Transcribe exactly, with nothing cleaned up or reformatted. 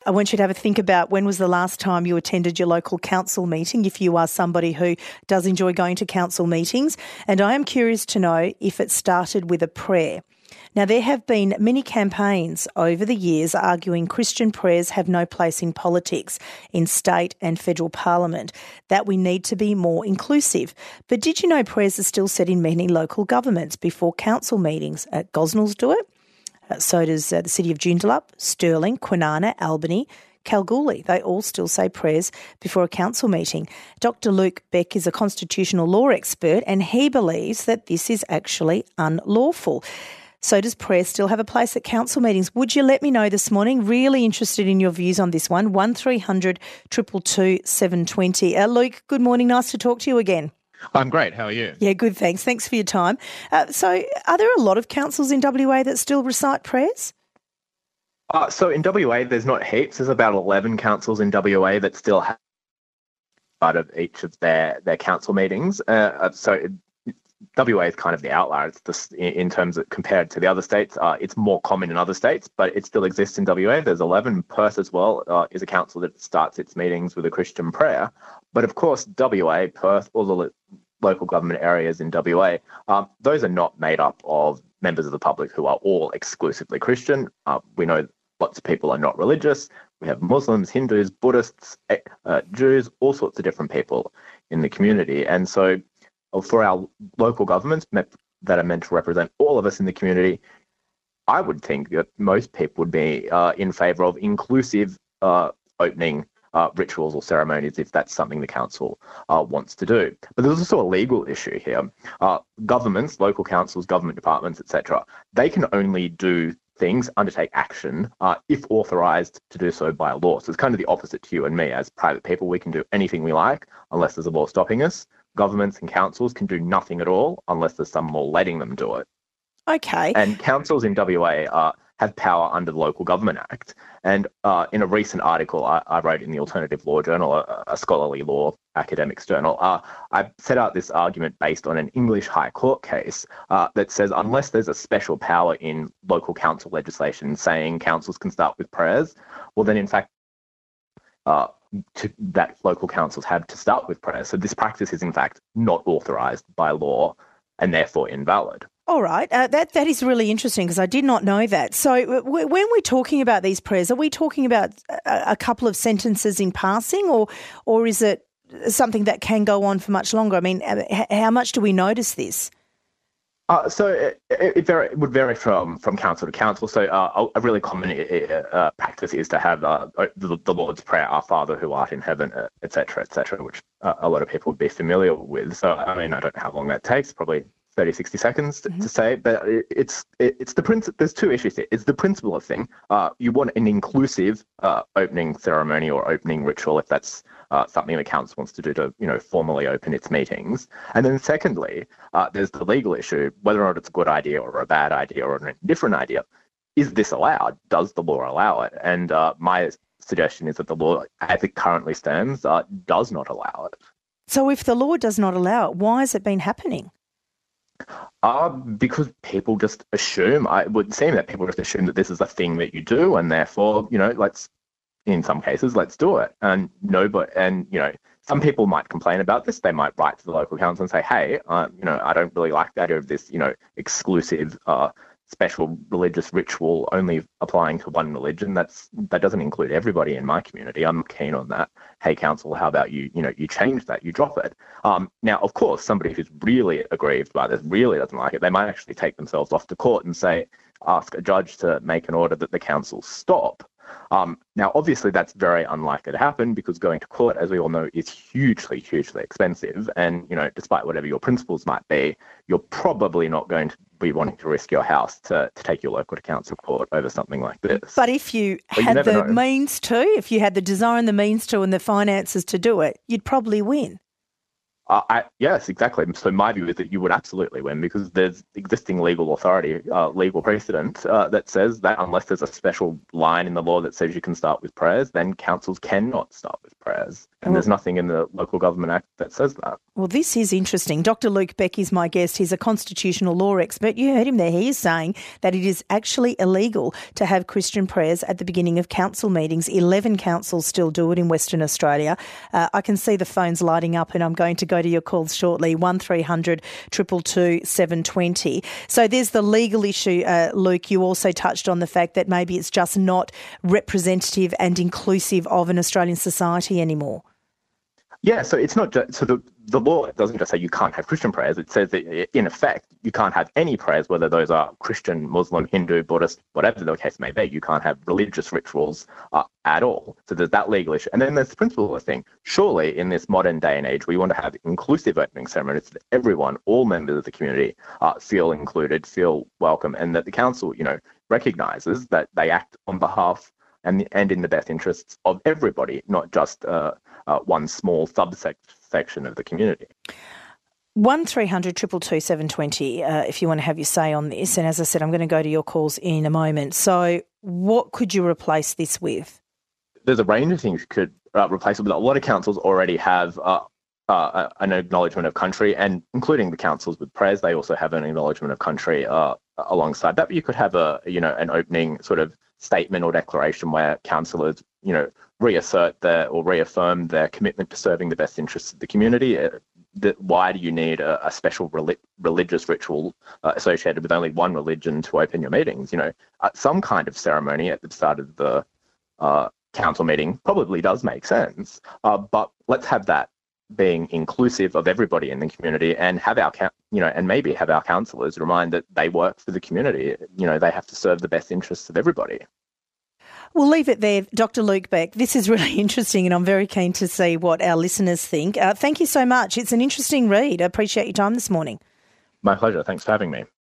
I want you to have a think about when was the last time you attended your local council meeting, if you are somebody who does enjoy going to council meetings. And I am curious to know if it started with a prayer. Now, there have been many campaigns over the years arguing Christian prayers have no place in politics, in state and federal parliament, that we need to be more inclusive. But did you know prayers are still said in many local governments before council meetings? Uh, Gosnells do it. Uh, so does uh, the city of Joondalup, Stirling, Kwinana, Albany, Kalgoorlie. They all still say prayers before a council meeting. Doctor Luke Beck is a constitutional law expert and he believes that this is actually unlawful. So does prayer still have a place at council meetings? Would you let me know this morning? Really interested in your views on this one. one three hundred two two two seven two zero. Uh, Luke, good morning. Nice to talk to you again. I'm great. How are you? Yeah, good, thanks. Thanks for your time. Uh, so are there a lot of councils in W A that still recite prayers? Uh, so in W A, there's not heaps. There's about eleven councils in W A that still have part of each of their, their council meetings. Uh, so it, W A is kind of the outlier. It's just in terms of compared to the other states. Uh, it's more common in other states, but it still exists in W A. There's eleven. Perth as well uh, is a council that starts its meetings with a Christian prayer. But of course, W A, Perth, all the lo- local government areas in W A, um, those are not made up of members of the public who are all exclusively Christian. Uh, we know lots of people are not religious. We have Muslims, Hindus, Buddhists, uh, Jews, all sorts of different people in the community. And so for our local governments that are meant to represent all of us in the community, I would think that most people would be uh, in favour of inclusive uh, opening uh, rituals or ceremonies if that's something the council uh, wants to do. But there's also a legal issue here. Uh, governments, local councils, government departments, et cetera, they can only do things, undertake action, uh, if authorised to do so by law. So it's kind of the opposite to you and me. As private people, we can do anything we like unless there's a law stopping us. Governments and councils can do nothing at all unless there's some law letting them do it. Okay. And councils in W A uh, have power under the Local Government Act. And uh, in a recent article I, I wrote in the Alternative Law Journal, a, a scholarly law academics journal, uh, I set out this argument based on an English High Court case uh, that says unless there's a special power in local council legislation saying councils can start with prayers, well then in fact uh, To, that local councils have to start with prayer. So this practice is in fact not authorised by law and therefore invalid. All right. Uh, that that is really interesting because I did not know that. So w- when we're talking about these prayers, are we talking about a, a couple of sentences in passing or or is it something that can go on for much longer? I mean, how much do we notice this? Uh, so it, it, vary, it would vary from, from council to council. So uh, a really common uh, practice is to have uh, the, the Lord's Prayer, Our Father who art in heaven, et cetera, et cetera, which uh, a lot of people would be familiar with. So, I mean, I don't know how long that takes, probably thirty, sixty seconds to, mm-hmm. to say, but it, it's it, it's the principle. There's two issues here. It's the principle of thing. Uh, you want an inclusive uh, opening ceremony or opening ritual if that's Uh, something the council wants to do to, you know, formally open its meetings. And then secondly, uh, there's the legal issue, whether or not it's a good idea or a bad idea or a different idea. Is this allowed? Does the law allow it? And uh, my suggestion is that the law, as it currently stands, uh, does not allow it. So if the law does not allow it, why has it been happening? Uh, because people just assume, I, it would seem that people just assume that this is a thing that you do and therefore, you know, let's in some cases, let's do it. And no, but, and, you know, some people might complain about this. They might write to the local council and say, hey, uh, you know, I don't really like the idea of this, you know, exclusive, uh, special religious ritual only applying to one religion. That's, that doesn't include everybody in my community. I'm keen on that. Hey, council, how about you, you know, you change that, you drop it. Um, now, of course, somebody who's really aggrieved by this, really doesn't like it, they might actually take themselves off to court and say, ask a judge to make an order that the council stop. Um, now, obviously, that's very unlikely to happen because going to court, as we all know, is hugely, hugely expensive. And, you know, despite whatever your principles might be, you're probably not going to be wanting to risk your house to, to take your local to council court over something like this. But if you but had you the know. means to, if you had the desire and the means to and the finances to do it, you'd probably win. Uh, I, yes, exactly. So my view is that you would absolutely win because there's existing legal authority, uh, legal precedent uh, that says that unless there's a special line in the law that says you can start with prayers, then councils cannot start with prayers. And well, there's nothing in the Local Government Act that says that. Well, this is interesting. Doctor Luke Beck is my guest. He's a constitutional law expert. You heard him there. He is saying that it is actually illegal to have Christian prayers at the beginning of council meetings. eleven councils still do it in Western Australia. Uh, I can see the phones lighting up and I'm going to go to your calls shortly, one three hundred two two two seven two zero. So there's the legal issue, uh, Luke. You also touched on the fact that maybe it's just not representative and inclusive of an Australian society anymore. Yeah, so it's not just, so the, the law doesn't just say you can't have Christian prayers. It says that in effect, you can't have any prayers, whether those are Christian, Muslim, Hindu, Buddhist, whatever the case may be. You can't have religious rituals uh, at all. So there's that legal issue. And then there's the principle thing. Surely in this modern day and age, we want to have inclusive opening ceremonies so that everyone, all members of the community uh, feel included, feel welcome, and that the council, you know, recognises that they act on behalf and and in the best interests of everybody, not just uh, uh, one small subsection of the community. one three hundred two two two seven two zero uh, if you want to have your say on this. And as I said, I'm going to go to your calls in a moment. So what could you replace this with? There's a range of things you could uh, replace it with. A lot of councils already have uh, uh, an acknowledgement of country, and including the councils with prayers, they also have an acknowledgement of country uh, alongside that. But you could have a, you know, an opening sort of statement or declaration where councillors, you know, reassert their or reaffirm their commitment to serving the best interests of the community. Uh, that why do you need a, a special rel- religious ritual uh, associated with only one religion to open your meetings? You know, uh, some kind of ceremony at the start of the uh, council meeting probably does make sense, uh, but let's have that being inclusive of everybody in the community, and have our, you know, and maybe have our councillors remind that they work for the community. You know, they have to serve the best interests of everybody. We'll leave it there. Doctor Luke Beck, this is really interesting and I'm very keen to see what our listeners think. Uh, thank you so much. It's an interesting read. I appreciate your time this morning. My pleasure. Thanks for having me.